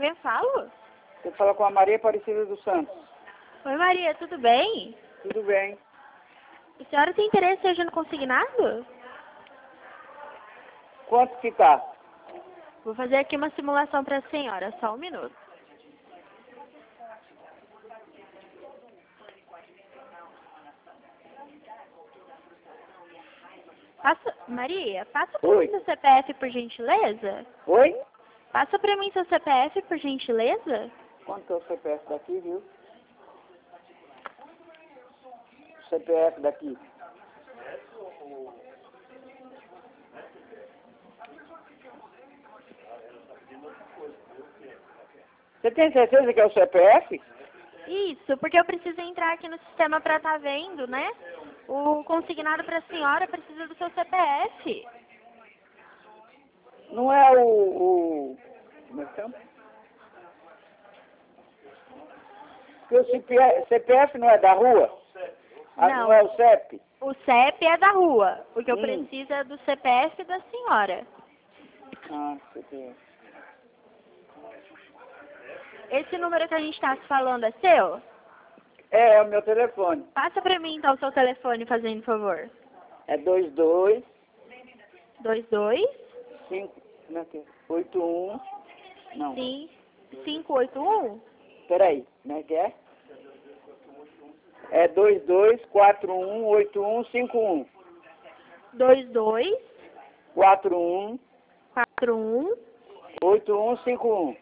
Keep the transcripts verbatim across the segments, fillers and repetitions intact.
quem eu falo? Você fala com a Maria Aparecida dos Santos. Oi, Maria, tudo bem? Tudo bem. A senhora tem interesse em no consignado? Quanto que tá? Vou fazer aqui uma simulação para a senhora, só um minuto. Passa, Maria, passa para mim seu C P F, por gentileza. Oi? Passa para mim seu C P F, por gentileza. Quanto é o C P F daqui, viu? C P F daqui. Você tem certeza que é o C P F? Isso, porque eu preciso entrar aqui no sistema para estar vendo, né? O consignado para a senhora precisa do seu C P F. Não é o... o... Como é que chama? Porque o C P F, C P F não é da rua? Ah, Não. não é o C E P? O C E P é da rua. O que eu Hum. preciso é do C P F da senhora. Ah, C P F. Esse número que a gente está se falando é seu? É, é o meu telefone. Passa para mim então o seu telefone, fazendo favor. É dois dois dois dois cinco, como é que é? oito um, não, sim, cinco oito um? peraí, como é que é? É dois dois quatro um oito um cinco um. dois dois quatro um quatro um oito um cinco um.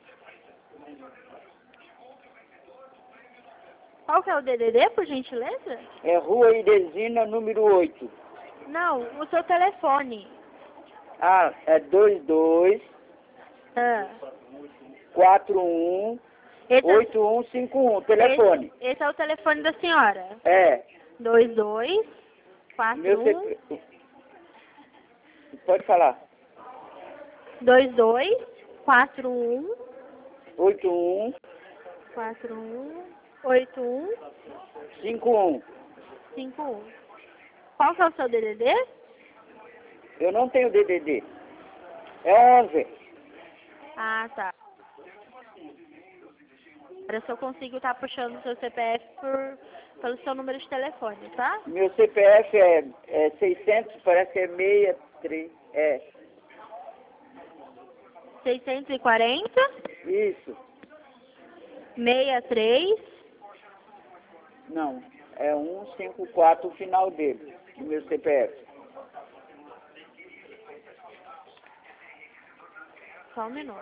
Qual que é o D D D, por gentileza? É Rua Iresina, número oito. Não, o seu telefone. Ah, é dois dois Ah. quatro um Esse, é, oito um cinco um, telefone. esse, esse é o telefone da senhora. É. dois dois quatro Meu um C P... Pode falar. dois dois quatro um oito um quatro um oito um cinco um. cinco um. Qual que é o seu D D D? Eu não tenho D D D. É onze. Ah, tá. Agora só consigo estar puxando o seu C P F por, pelo seu número de telefone, tá? Meu C P F é, é seiscentos, parece que é sessenta e três. É. seiscentos e quarenta, Isso. sessenta e três. Não. É cento e cinquenta e quatro o final dele, do meu C P F. Só um minuto.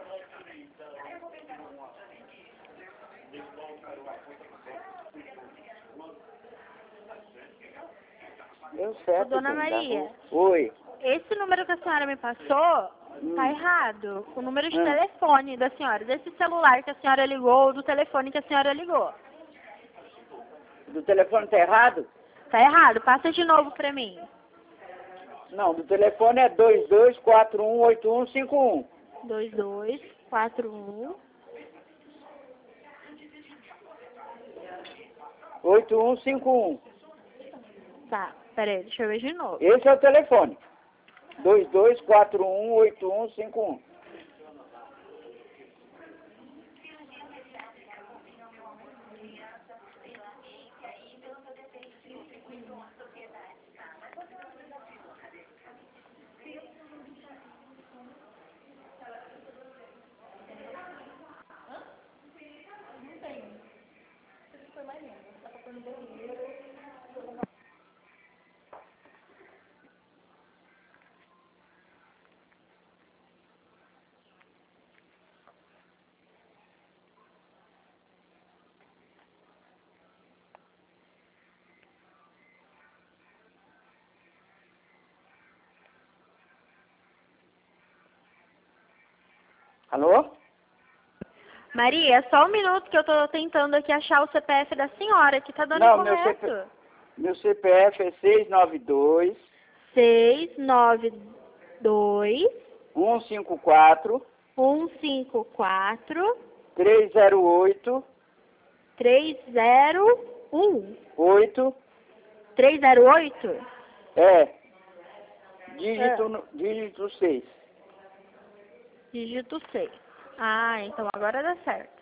Deu certo. Ô, dona bem, Maria. tá? Oi. Esse número que a senhora me passou Hum. tá errado. O número de Hum. telefone da senhora, desse celular que a senhora ligou, ou do telefone que a senhora ligou. Do telefone tá errado? Tá errado. Passa de novo pra mim. Não, do telefone é dois dois quatro um oito um cinco um. dois dois quatro um oito um cinco um. Tá, peraí, deixa eu ver de novo. Esse é o telefone. dois dois quatro um oito um cinco um. Alô? Maria, só um minuto que eu tô tentando aqui achar o C P F da senhora, que tá dando Não, meu incorreto. C P... meu C P F é seis nove dois seis nove dois um cinco quatro um cinco quatro três zero oito três zero um. oito. três zero oito? É. Dígito, É. no- dígito seis. Dígito seis. Ah, então agora dá certo.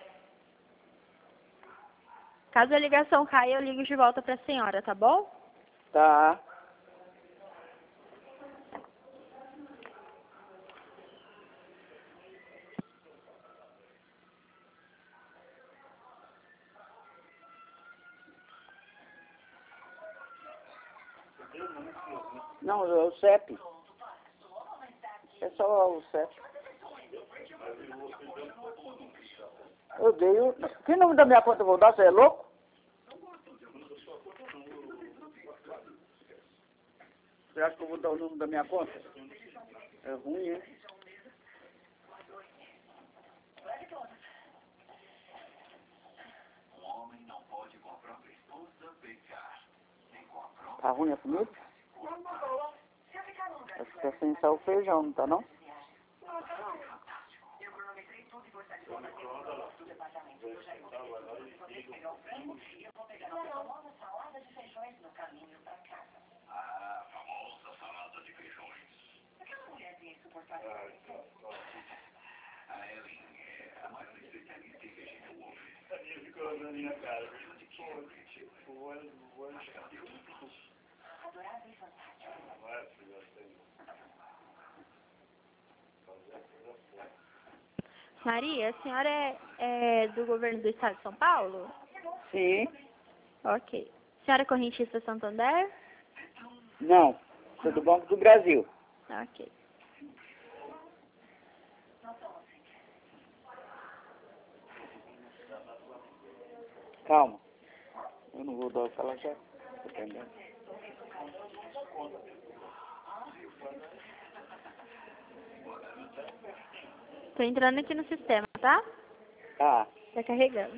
Caso a ligação caia, eu ligo de volta para a senhora, tá bom? Tá. Não, é o C E P. É só o C E P. Eu dei o... Que número da minha conta eu vou dar? Você é louco? Você acha que eu vou dar o número da minha conta? É ruim, hein? Tá ruim a comida? Acho que tá sem sal o feijão, não tá não? Maria, a senhora é, é do governo do estado de São Paulo? Sim. Ok. A senhora é correntista Santander? Não. Sou do Banco do Brasil. Ok. Calma. Eu não vou dar o que ela já... Entendeu? Tô entrando aqui no sistema, tá? Tá. Tá carregando.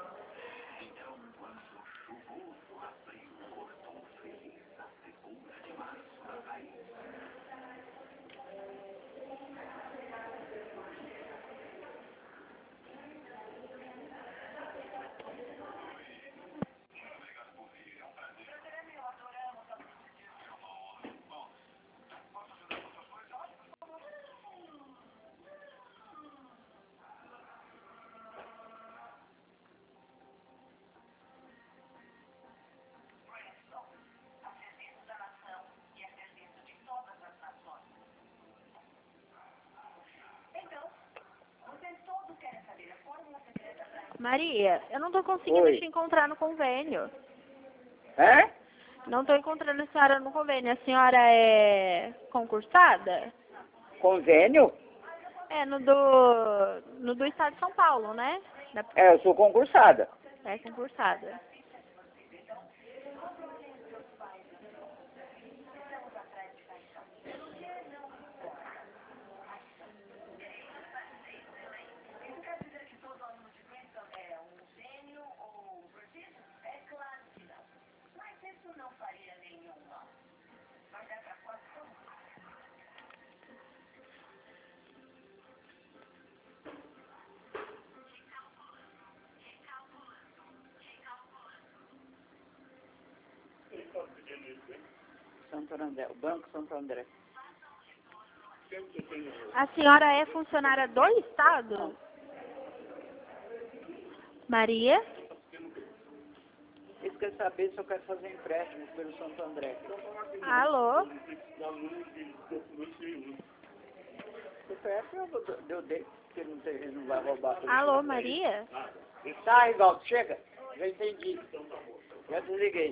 Maria, eu não tô conseguindo Oi. te encontrar no convênio. É? Não tô encontrando a senhora no convênio. A senhora é concursada? Convênio? É, no do, no do estado de São Paulo, né? Da- É, eu sou concursada. É concursada. Santo André, o Banco Santo André. A senhora é funcionária do estado? Maria? Eles querem saber se eu quero fazer empréstimo pelo Santo André. Alô? O C P F eu, vou- eu dei, porque não, tem, ele não vai roubar tudo. Alô, Maria? Tá, Rivaldo, chega. Já entendi. Já desliguei.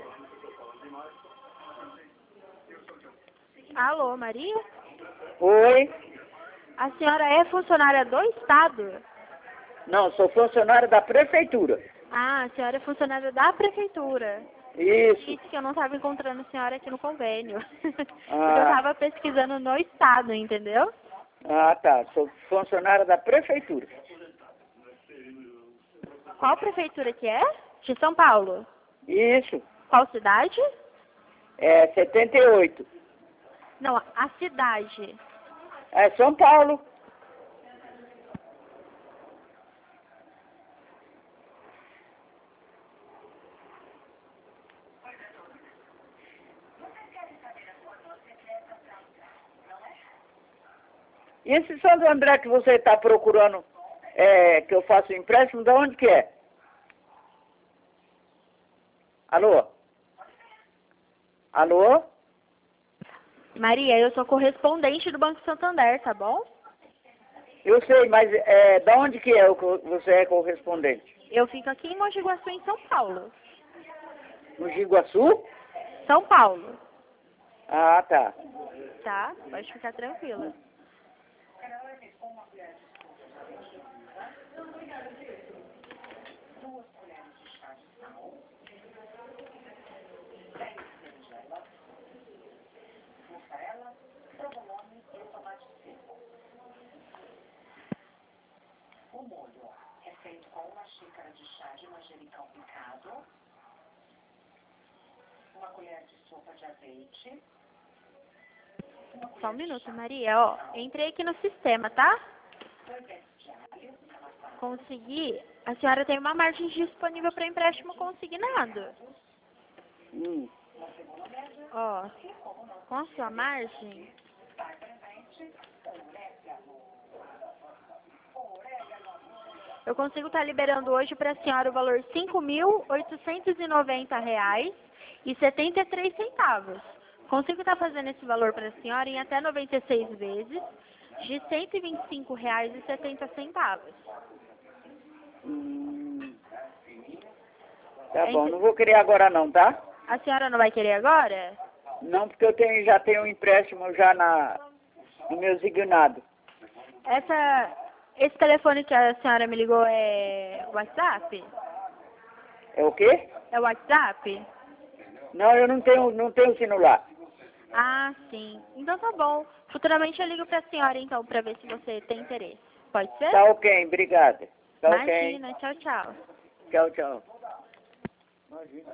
Alô, Maria? Oi? A senhora é funcionária do estado? Não, sou funcionário da prefeitura. Ah, a senhora é funcionária da prefeitura. Isso. Disse que eu não estava encontrando a senhora aqui no convênio. Porque eu Ah, estava pesquisando no estado, entendeu? ah, tá. Sou funcionário da prefeitura. Qual prefeitura que é? De São Paulo. Isso. Qual cidade? É setenta e oito. Não, a cidade. É São Paulo. E esse Santo André que você está procurando é, que eu faço empréstimo, de onde que é? Alô? Alô? Maria, eu sou correspondente do Banco Santander, tá bom? Eu sei, mas é, de onde que é o que você é correspondente? Eu fico aqui em Mogi Guaçu, em São Paulo. No Jiguaçu? São Paulo, Ah, tá. tá? Pode ficar tranquila. O molho é feito com uma xícara de chá de manjericão picado, uma colher de sopa de azeite. Só um minuto, Maria, ó. Entrei aqui no sistema, tá? Consegui. A senhora tem uma margem disponível para empréstimo consignado. Hum. Ó, com a sua margem, eu consigo estar liberando hoje para a senhora o valor cinco mil oitocentos e noventa reais e setenta e três centavos. Consigo estar fazendo esse valor para a senhora em até noventa e seis vezes de cento e vinte e cinco reais e setenta centavos. Hum. Tá bom, não vou querer agora não, tá? A senhora não vai querer agora? Não, porque eu tenho, já tenho um empréstimo já na, no meu signado. Essa, esse telefone que a senhora me ligou é WhatsApp? É o quê? É WhatsApp? Não, eu não tenho, não tenho celular. Ah, sim. Então tá bom. Futuramente eu ligo pra senhora então pra ver se você tem interesse. Pode ser? Tá ok, obrigado. Tá ok. Imagina. Tchau, tchau. Tchau, tchau. Imagina.